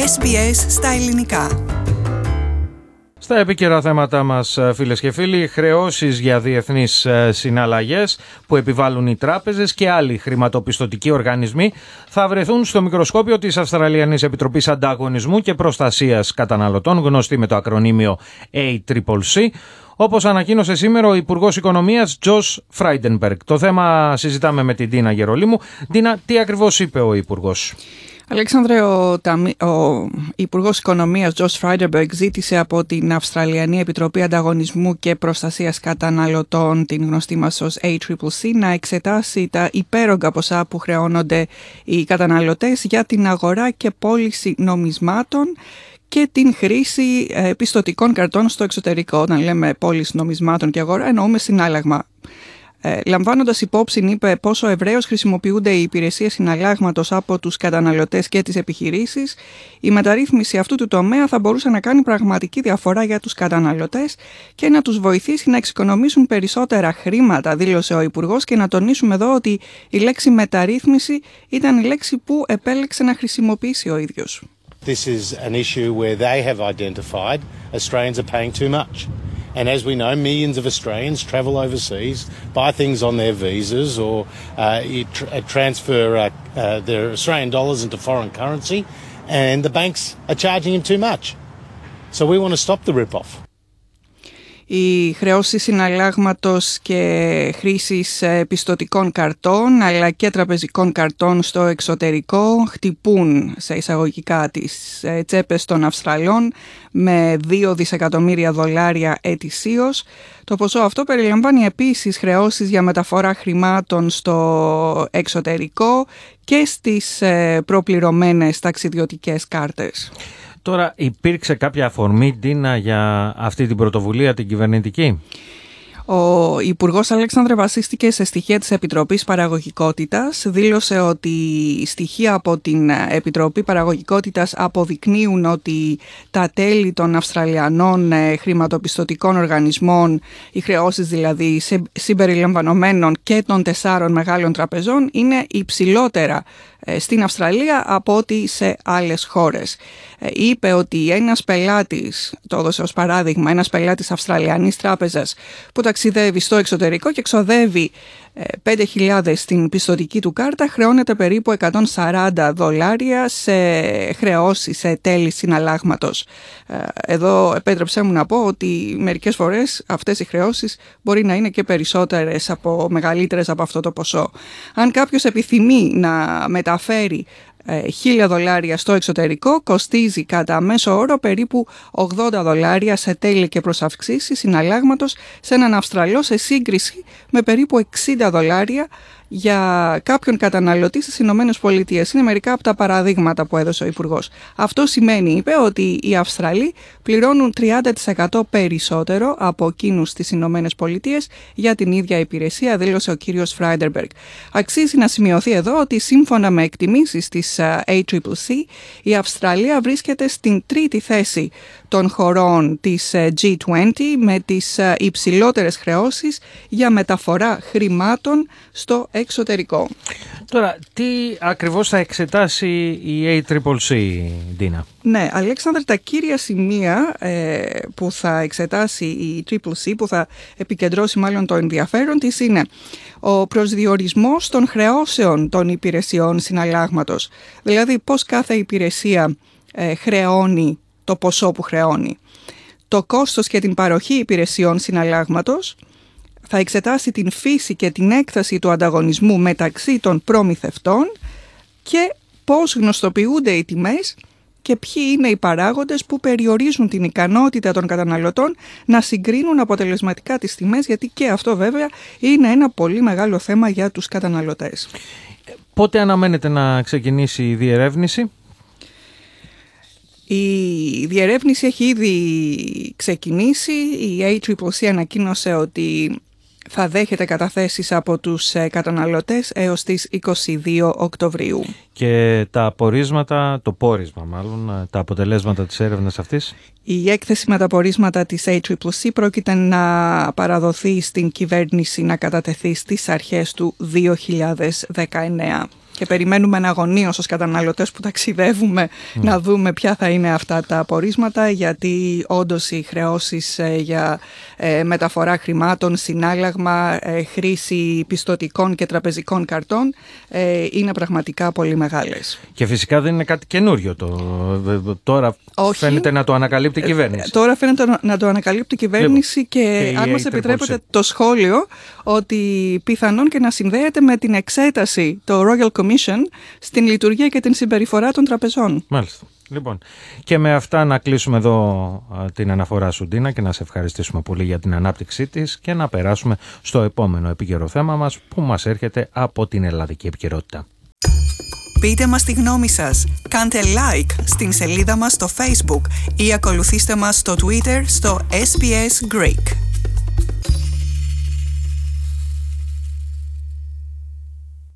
SBS στα ελληνικά. Στα επίκαιρα θέματα μας, φίλες και φίλοι, χρεώσεις για διεθνείς συναλλαγές που επιβάλλουν οι τράπεζες και άλλοι χρηματοπιστωτικοί οργανισμοί θα βρεθούν στο μικροσκόπιο της Αυστραλιανής Επιτροπής Ανταγωνισμού και Προστασίας Καταναλωτών, γνωστή με το ακρονίμιο ACCC, όπως ανακοίνωσε σήμερα ο Υπουργός Οικονομίας Josh Frydenberg. Το θέμα συζητάμε με την Τίνα Γερολίμου. Τίνα, τι ακριβώς είπε ο Υπουργός? Αλέξανδρε, ο Υπουργός Οικονομίας Josh Frydenberg ζήτησε από την Αυστραλιανή Επιτροπή Ανταγωνισμού και Προστασίας Καταναλωτών, την γνωστή μας ως ACCC, να εξετάσει τα υπέρογκα ποσά που χρεώνονται οι καταναλωτές για την αγορά και πώληση νομισμάτων και την χρήση πιστωτικών καρτών στο εξωτερικό. Όταν λέμε πώληση νομισμάτων και αγορά, εννοούμε συνάλλαγμα. Λαμβάνοντας υπόψη, είπε, πόσο ευρέως χρησιμοποιούνται οι υπηρεσίες συναλλάγματος από τους καταναλωτές και τις επιχειρήσεις, η μεταρρύθμιση αυτού του τομέα θα μπορούσε να κάνει πραγματική διαφορά για τους καταναλωτές και να τους βοηθήσει να εξοικονομήσουν περισσότερα χρήματα, δήλωσε ο Υπουργός, και να τονίσουμε εδώ ότι η λέξη μεταρρύθμιση ήταν η λέξη που επέλεξε να χρησιμοποιήσει ο ίδιος. This is an issue where they have identified Australians are paying too much. And as we know, millions of Australians travel overseas, buy things on their visas or transfer their Australian dollars into foreign currency, and the banks are charging them too much. So we want to stop the rip-off. Οι χρεώσεις συναλλάγματος και χρήσης πιστωτικών καρτών αλλά και τραπεζικών καρτών στο εξωτερικό χτυπούν σε εισαγωγικά τις τσέπες των Αυστραλών με $2 δισεκατομμύρια ετησίως. Το ποσό αυτό περιλαμβάνει επίσης χρεώσεις για μεταφορά χρημάτων στο εξωτερικό και στις προπληρωμένες ταξιδιωτικές κάρτες. Τώρα, υπήρξε κάποια αφορμή, Τίνα, για αυτή την πρωτοβουλία την κυβερνητική? Ο Υπουργός Αλέξανδρε βασίστηκε σε στοιχεία της Επιτροπής Παραγωγικότητας. Δήλωσε ότι στοιχεία από την Επιτροπή Παραγωγικότητας αποδεικνύουν ότι τα τέλη των Αυστραλιανών χρηματοπιστωτικών οργανισμών, οι χρεώσεις δηλαδή συμπεριλαμβανομένων και των 4 μεγάλων τραπεζών, είναι υψηλότερα στην Αυστραλία από ό,τι σε άλλες χώρες. Είπε ότι ένας πελάτης, το έδωσε ως παράδειγμα, ένας πελάτης Αυστραλιανής τράπεζας που ταξιδεύει στο εξωτερικό και εξοδεύει $5,000 στην πιστωτική του κάρτα, χρεώνεται περίπου $140 σε χρεώσεις, σε τέλη συναλλάγματος. Εδώ επέτρεψέ μου να πω ότι μερικές φορές αυτές οι χρεώσεις μπορεί να είναι και μεγαλύτερες από αυτό το ποσό. Αν κάποιος επιθυμεί να μεταφέρει $1,000 στο εξωτερικό, κοστίζει κατά μέσο όρο περίπου $80 σε τέλη και προσαυξήσεις συναλλάγματος σε έναν Αυστραλό, σε σύγκριση με περίπου $60 για κάποιον καταναλωτή στις Ηνωμένες Πολιτείες. Είναι μερικά από τα παραδείγματα που έδωσε ο Υπουργός. Αυτό σημαίνει, είπε, ότι οι Αυστραλοί πληρώνουν 30% περισσότερο από εκείνους στις Ηνωμένες Πολιτείες για την ίδια υπηρεσία, δήλωσε ο κύριος Frydenberg. Αξίζει να σημειωθεί εδώ ότι σύμφωνα με εκτιμήσεις της ACCC, η Αυστραλία βρίσκεται στην 3η θέση των χωρών της G20 με τις υψηλότερες χρεώσεις για μεταφορά χρημάτων στο εξωτερικό. Τώρα, τι ακριβώς θα εξετάσει η ACCC, Τίνα? Ναι, Αλέξανδρε, τα κύρια σημεία που θα εξετάσει η ACCC, που θα επικεντρώσει μάλλον το ενδιαφέρον της, είναι ο προσδιορισμός των χρεώσεων των υπηρεσιών συναλλάγματος. Δηλαδή, πώς κάθε υπηρεσία χρεώνει το ποσό που χρεώνει. Το κόστος και την παροχή υπηρεσιών συναλλάγματος. Θα εξετάσει την φύση και την έκταση του ανταγωνισμού μεταξύ των προμηθευτών και πώς γνωστοποιούνται οι τιμές και ποιοι είναι οι παράγοντες που περιορίζουν την ικανότητα των καταναλωτών να συγκρίνουν αποτελεσματικά τις τιμές, γιατί και αυτό βέβαια είναι ένα πολύ μεγάλο θέμα για τους καταναλωτές. Πότε αναμένεται να ξεκινήσει η διερεύνηση? Η διερεύνηση έχει ήδη ξεκινήσει. Η ACCC ανακοίνωσε ότι θα δέχεται καταθέσεις από τους καταναλωτές έως τις 22 Οκτωβρίου. Και τα τα αποτελέσματα της έρευνας αυτής? Η έκθεση με τα πορίσματα της ACCC πρόκειται να παραδοθεί στην κυβέρνηση, να κατατεθεί στις αρχές του 2019. Και περιμένουμε αναγωνίως ως καταναλωτές που ταξιδεύουμε να δούμε ποια θα είναι αυτά τα απορίσματα, γιατί όντως οι χρεώσεις για μεταφορά χρημάτων, συνάλλαγμα, χρήση πιστωτικών και τραπεζικών καρτών είναι πραγματικά πολύ μεγάλες. Και φυσικά δεν είναι κάτι καινούριο τώρα. Όχι. Φαίνεται να το ανακαλύπτει η κυβέρνηση. Τώρα φαίνεται να το ανακαλύπτει η κυβέρνηση και αν μας επιτρέπετε το σχόλιο ότι πιθανόν και να συνδέεται με την εξέταση, το Royal Commission, στην λειτουργία και την συμπεριφορά των τραπεζών. Μάλιστα. Λοιπόν, και με αυτά να κλείσουμε εδώ την αναφορά σου, Ντίνα, και να σε ευχαριστήσουμε πολύ για την ανάπτυξή της και να περάσουμε στο επόμενο επίκαιρο θέμα μας που μας έρχεται από την ελλαδική επικαιρότητα. Πείτε μας τη γνώμη σας, κάντε like στην σελίδα μας στο Facebook ή ακολουθήστε μας στο Twitter στο SBS Greek.